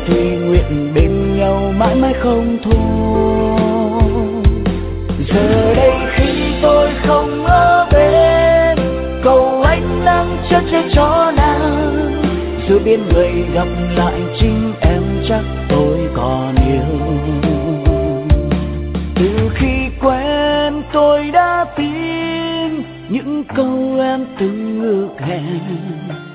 thì nguyện bên nhau mãi mãi không thôi. Giờ đây khi tôi không ở bên, cầu anh nắng chân trên chó nàng, giữa biển người gặp lại chính em chắc tôi còn yêu. Từ khi quen tôi đã tin những câu em từng ước hẹn,